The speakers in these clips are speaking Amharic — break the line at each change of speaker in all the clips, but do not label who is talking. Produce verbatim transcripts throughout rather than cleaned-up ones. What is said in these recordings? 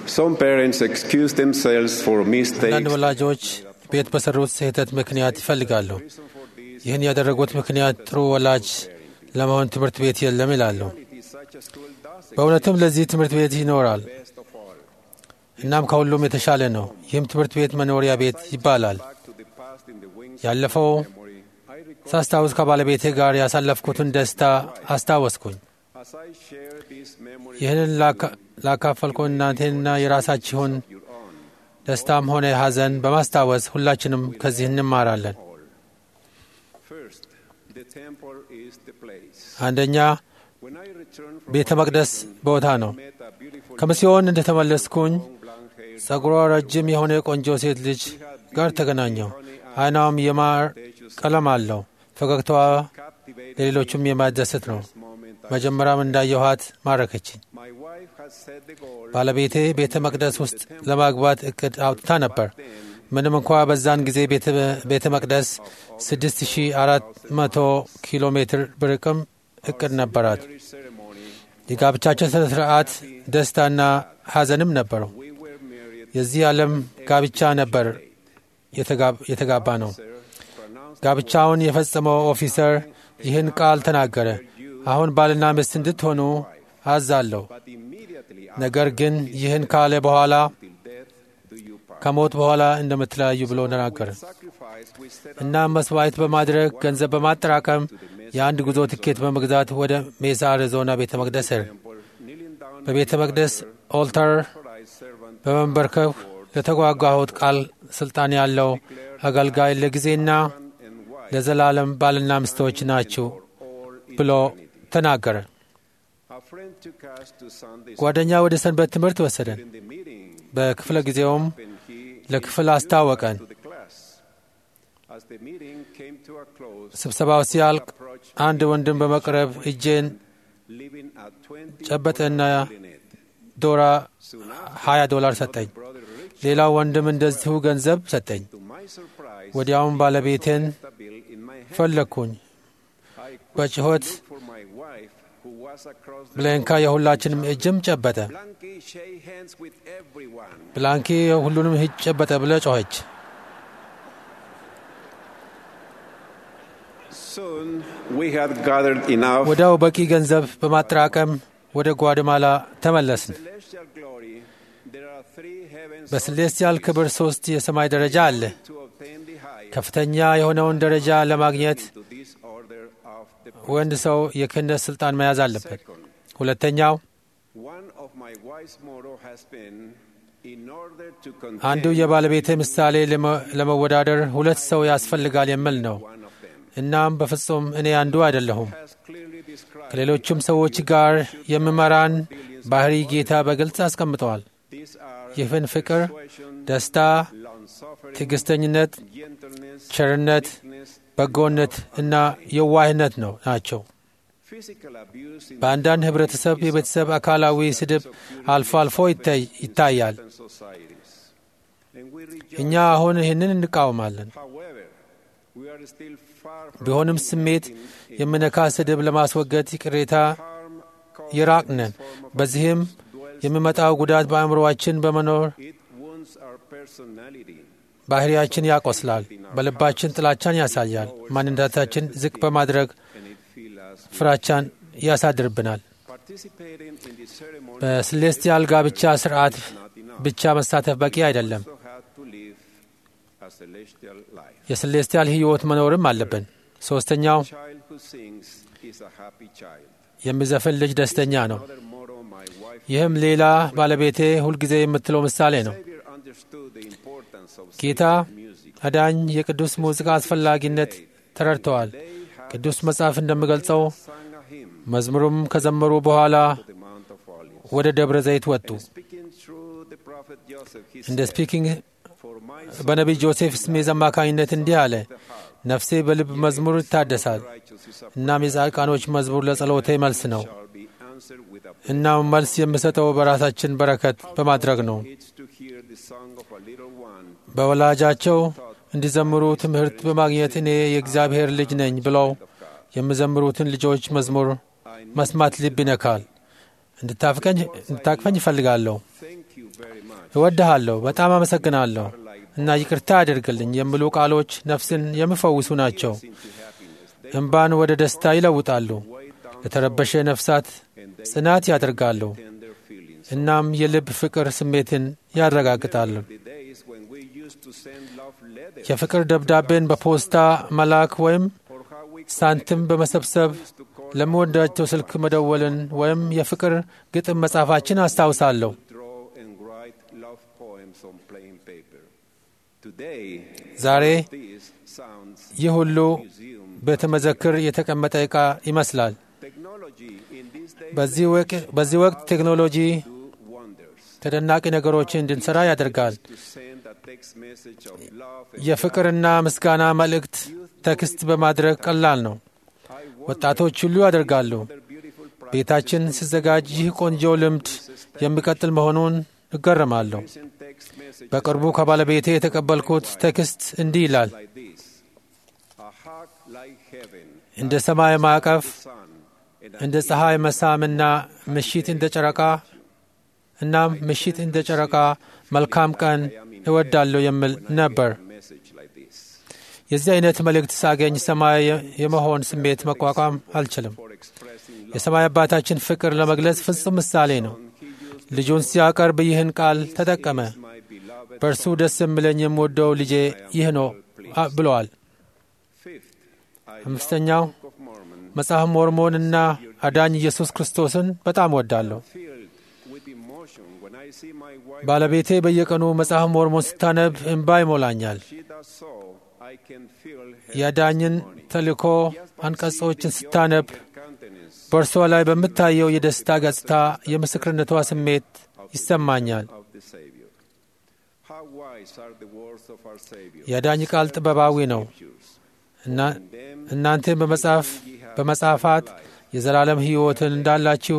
Some parents excuse themselves for mistakes.
አንዳንድ ወላጆች ቤት በሰሩት ስህተት ምክንያት ይፈልጋሉ። ይህን ያደረጉት ምክንያት ጥሩ ወላጅ ለመሆን ትምህርት ቤት የለም ይላሉ። በእውነትም ለዚህ ትምህርት ቤት ይኖራል፣ እናም ከሁሉም የተሻለ ነው። ይህም ትምህርት ቤት መኖሪያ ቤት ይባላል። ያለፈው ሳስታውስ ከባለቤቴ ጋር ያሳለፍኩትን ደስታ አስታወስኩኝ። ይህንን ላካፈልኩ እናንተና የራሳችሁን ደስታም ሆነ ሐዘን በማስታወስ ሁላችንም ከዚህ እንማራለን። አንደኛ ቤተ መቅደስ ቦታ ነው። ከሚስዮን እንደተመለስኩኝ ጸጉሯ ረጅም የሆነ ቆንጆ ሴት ልጅ ጋር ተገናኘው። ዓይኗም የማር ቀለም አለው። ፈገግታዋ ለሌሎችም የሚያስደስት ነው። መጀመሪያም እንዳየኋት ማረከችኝ። ባለቤቴ ቤተ መቅደስ ውስጥ ለማግባት እቅድ አውጥታ ነበር። ምንም እንኳ በዛን ጊዜ ቤተ መቅደስ ስድስት ሺህ አራት መቶ ኪሎ ሜትር ብርቅም እቅድ ነበራት። የጋብቻችን ስነ ስርዓት ደስታና ሐዘንም ነበረው። የዚህ ዓለም ጋብቻ ነበር የተጋባ ነው። ጋብቻውን የፈጸመው ኦፊሰር ይህን ቃል ተናገረ። አሁን ባልና ሚስት እንድትሆኑ አዛለሁ። ነገር ግን ይህን ካለ በኋላ ከሞት በኋላ እንደምትለያዩ ብሎ ተናገረ። እና መስዋዕት በማድረግ ገንዘብ በማጠራቀም የአንድ ጉዞ ትኬት በመግዛት ወደ ሜሳ አሪዞና ቤተ መቅደስ ሄደ። በቤተ መቅደስ ኦልተር በመንበርከክ ለተጓጓሁት ቃል ስልጣን ያለው አገልጋይ ለጊዜና ለዘላለም ባልና ሚስቶች ናችሁ ብሎ ተናገረ። ጓደኛ ወደ ሰንበት ትምህርት ወሰደን። በክፍለ ጊዜውም ለክፍል አስታወቀን። ስብሰባው ሲያልቅ አንድ ወንድም በመቅረብ እጄን ጨበጠና ዶራ ሀያ ዶላር ሰጠኝ። ሌላው ወንድም እንደዚሁ ገንዘብ ሰጠኝ። ወዲያውም ባለቤቴን ፈለግኩኝ። በጭሆት ብላንካ የሁላችንም እጅም ጨበጠ። ብላንኪ ሁሉንም እጅ ጨበጠ ብለ ጮኸች። ወዲያው በቂ ገንዘብ በማጠራቀም ወደ ጓደማላ ተመለስን። በሴሌስቲያል ክብር ሶስት የሰማይ ደረጃ አለ። ከፍተኛ የሆነውን ደረጃ ለማግኘት ወንድ ሰው የክህነት ስልጣን መያዝ አለበት። ሁለተኛው አንዱ የባለቤቴ ምሳሌ ለመወዳደር ሁለት ሰው ያስፈልጋል የሚል ነው። እናም በፍጹም እኔ አንዱ አይደለሁም። ከሌሎችም ሰዎች ጋር የሚመራን ባህሪ ጌታ በግልጽ አስቀምጠዋል። ይህን ፍቅር፣ ደስታ፣ ትዕግስተኝነት፣ ቸርነት፣ በጎነት እና የዋህነት ነው ናቸው። በአንዳንድ ህብረተሰብ የቤተሰብ አካላዊ ስድብ አልፎ አልፎ ይታያል። እኛ አሁን ይህንን እንቃወማለን። ቢሆንም ስሜት የምነካ ስድብ ለማስወገድ ቅሬታ ይራቅነን። በዚህም የሚመጣው ጉዳት በአእምሮአችን በመኖር ባህሪያችን ያቆስላል። በልባችን ጥላቻን ያሳያል። ማንነታችን ዝቅ በማድረግ ፍራቻን ያሳድርብናል። በሴሌስቲያል ጋብቻ ስርዓት ብቻ መሳተፍ በቂ አይደለም። የሴሌስቲያል ሕይወት መኖርም አለብን። ሦስተኛው የሚዘፍን ልጅ ደስተኛ ነው። ይህም ሌላ ባለቤቴ ሁልጊዜ የምትለው ምሳሌ ነው። ጌታ አዳኝ የቅዱስ ሙዚቃ አስፈላጊነት ተረድተዋል። ቅዱስ መጽሐፍ እንደሚገልጸው መዝሙሩም ከዘመሩ በኋላ ወደ ደብረ ዘይት ወጡ። እንደ ስፒኪንግ በነቢይ ጆሴፍ ስሜዝ አማካኝነት እንዲህ አለ፣ ነፍሴ በልብ መዝሙር ይታደሳል። እናም የጻድቃኖች መዝሙር ለጸሎቴ መልስ ነው። እናም መልስ የምሰጠው በራሳችን በረከት በማድረግ ነው። በወላጃቸው እንዲዘምሩ ትምህርት በማግኘት እኔ የእግዚአብሔር ልጅ ነኝ ብለው የሚዘምሩትን ልጆች መዝሙር መስማት ልብ ይነካል። እንድታቅፈኝ እፈልጋለሁ። እወድሃለሁ፣ በጣም አመሰግናለሁ እና ይቅርታ አድርግልኝ የሚሉ ቃሎች ነፍስን የሚፈውሱ ናቸው። እንባን ወደ ደስታ ይለውጣሉ፣ ለተረበሸ ነፍሳት ጽናት ያደርጋሉ፣ እናም የልብ ፍቅር ስሜትን ያረጋግጣሉ። የፍቅር ደብዳቤን በፖስታ መላክ ወይም ሳንቲም በመሰብሰብ ለምወዳቸው ስልክ መደወልን ወይም የፍቅር ግጥም መጻፋችን አስታውሳለሁ። ዛሬ ይህ ሁሉ ቤተ መዘክር የተቀመጠ ዕቃ ይመስላል። በዚህ ወቅት ቴክኖሎጂ ተደናቂ ነገሮችን እንድንሠራ ያደርጋል። የፍቅርና ምስጋና መልእክት ቴክስት በማድረግ ቀላል ነው። ወጣቶች ሁሉ ያደርጋሉ። ቤታችን ሲዘጋጅ ይህ ቆንጆ ልምድ የሚቀጥል መሆኑን እገረማለሁ። በቅርቡ ከባለቤቴ የተቀበልኩት ቴክስት እንዲህ ይላል። እንደ ሰማይ ማዕቀፍ፣ እንደ ፀሐይ መሳምና ምሽት እንደ ጨረቃ እናም ምሽት እንደ ጨረቃ መልካም ቀን እወዳለሁ የሚል ነበር። የዚህ አይነት መልእክት ሳገኝ ሰማይ የመሆን ስሜት መቋቋም አልችልም። የሰማይ አባታችን ፍቅር ለመግለጽ ፍጹም ምሳሌ ነው። ልጁን ሲያቀርብ ይህን ቃል ተጠቀመ። በእርሱ ደስ የሚለኝ የምወደው ልጄ ይህ ነው ብለዋል። አምስተኛው መጽሐፍ ሞርሞንና አዳኝ ኢየሱስ ክርስቶስን በጣም እወዳለሁ። ባለቤቴ በየቀኑ መጽሐፍ ሞርሞን ስታነብ እንባ ይሞላኛል። የአዳኝን ተልእኮ አንቀጾችን ስታነብ በእርሷ ላይ በምታየው የደስታ ገጽታ የምስክርነቷ ስሜት ይሰማኛል። የአዳኝ ቃል ጥበባዊ ነው እና እናንተም በመጽሐፍ በመጽሐፋት የዘላለም ሕይወትን እንዳላችሁ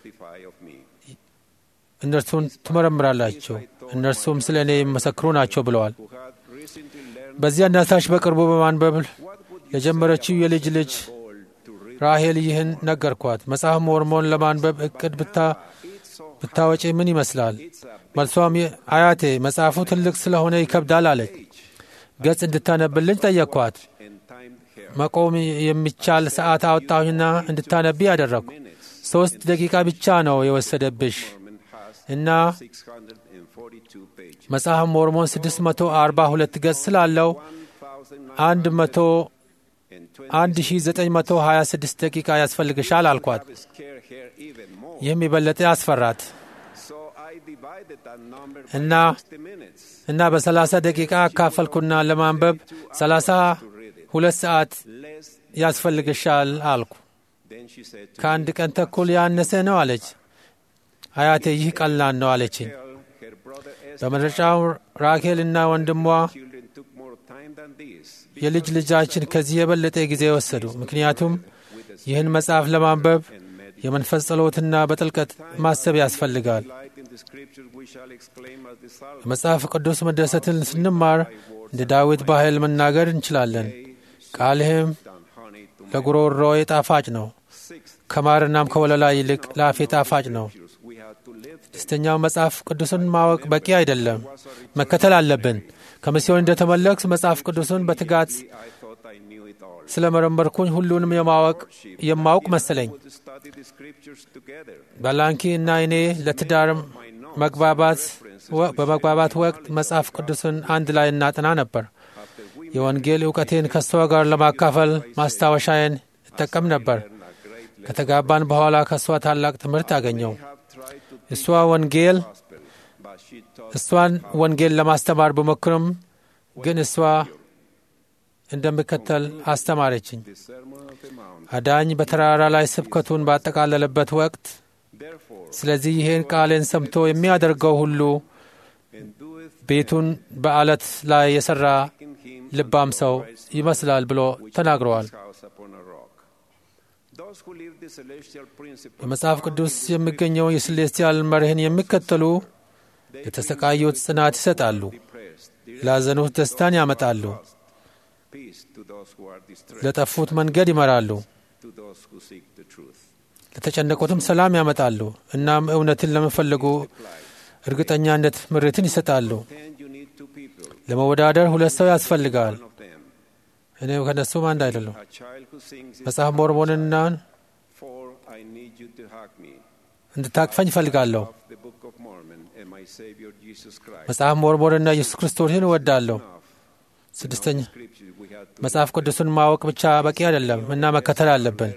እነርሱን ትመረምራላችሁ፣ እነርሱም ስለ እኔ የሚመሰክሩ ናቸው ብለዋል። በዚህ አነሳሽ በቅርቡ በማንበብ ለጀመረችው የልጅ ልጅ ራሄል ይህን ነገርኳት። መጽሐፍ ሞርሞን ለማንበብ እቅድ ብታወጪ ምን ይመስላል? መልሷም አያቴ መጽሐፉ ትልቅ ስለሆነ ይከብዳል አለች። ገጽ እንድታነብልኝ ጠየቅኳት። መቆም የሚቻል ሰዓት አወጣሁና እንድታነቢ ያደረግኩ። ሦስት ደቂቃ ብቻ ነው የወሰደብሽ እና መጽሐፍ ሞርሞን ስድስት መቶ አርባ ሁለት ገጽ ስላለው አንድ መቶ አንድ ሺህ ዘጠኝ መቶ ሀያ ስድስት ደቂቃ ያስፈልግሻል አልኳት። ይህም የበለጠ ያስፈራት እና እና በሰላሳ ደቂቃ አካፈልኩና ለማንበብ ሰላሳ ሁለት ሰዓት ያስፈልግሻል አልኩ። ከአንድ ቀን ተኩል ያነሰ ነው አለች። አያቴ ይህ ቀላል ነው አለችኝ። በመረጫው ራኬልና ወንድሟ የልጅ ልጃችን ከዚህ የበለጠ ጊዜ ወሰዱ። ምክንያቱም ይህን መጽሐፍ ለማንበብ የመንፈስ ጸሎትና በጥልቀት ማሰብ ያስፈልጋል። የመጽሐፍ ቅዱስ መደሰትን ስንማር እንደ ዳዊት በኃይል መናገር እንችላለን። ቃልህም ለጉሮሮዬ ጣፋጭ ነው፣ ከማርናም ከወለላ ይልቅ ለአፌ ጣፋጭ ነው። ስድስተኛው መጽሐፍ ቅዱስን ማወቅ በቂ አይደለም፣ መከተል አለብን። ከሚስዮን እንደተመለስኩ መጽሐፍ ቅዱስን በትጋት ስለ መረመርኩኝ ሁሉንም የማወቅ የማውቅ መሰለኝ። ባላንኪ እና እኔ ለትዳር መግባባት በመግባባት ወቅት መጽሐፍ ቅዱስን አንድ ላይ እናጥና ነበር። የወንጌል እውቀቴን ከሷ ጋር ለማካፈል ማስታወሻዬን እጠቀም ነበር። ከተጋባን በኋላ ከሷ ታላቅ ትምህርት አገኘው። እሷ ወንጌል እሷን ወንጌል ለማስተማር ብሞክርም ግን እሷ እንደምከተል አስተማረችኝ። አዳኝ በተራራ ላይ ስብከቱን ባጠቃለለበት ወቅት ስለዚህ ይህን ቃሌን ሰምቶ የሚያደርገው ሁሉ ቤቱን በአለት ላይ የሠራ ልባም ሰው ይመስላል ብሎ ተናግረዋል። በመጽሐፍ ቅዱስ የሚገኘው የሴሌስቲያል መርህን የሚከተሉ ለተሰቃዩት ጽናት ይሰጣሉ፣ ላዘኑት ደስታን ያመጣሉ፣ ለጠፉት መንገድ ይመራሉ፣ ለተጨነቁትም ሰላም ያመጣሉ። እናም እውነትን ለሚፈልጉ እርግጠኛነት ምሪትን ይሰጣሉ። ለመወዳደር ሁለት ሰው ያስፈልጋል። እኔ ከነሱም አንድ አይደለም። መጽሐፍ ሞርሞንና እንድታቅፈኝ እፈልጋለሁ። መጽሐፍ ሞርሞንና ኢየሱስ ክርስቶስን እወዳለሁ። ስድስተኛ መጽሐፍ ቅዱስን ማወቅ ብቻ በቂ አይደለም እና መከተል አለብን።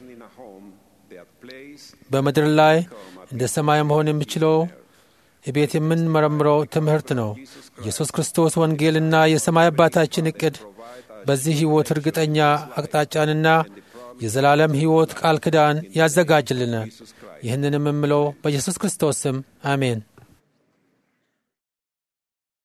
በምድር ላይ እንደ ሰማይ መሆን የሚችለው የቤት የምንመረምረው ትምህርት ነው። ኢየሱስ ክርስቶስ ወንጌልና የሰማይ አባታችን ዕቅድ በዚህ ሕይወት እርግጠኛ አቅጣጫንና የዘላለም ሕይወት ቃል ኪዳን ያዘጋጅልናል። ይህንንም የምለው በኢየሱስ ክርስቶስ ስም አሜን።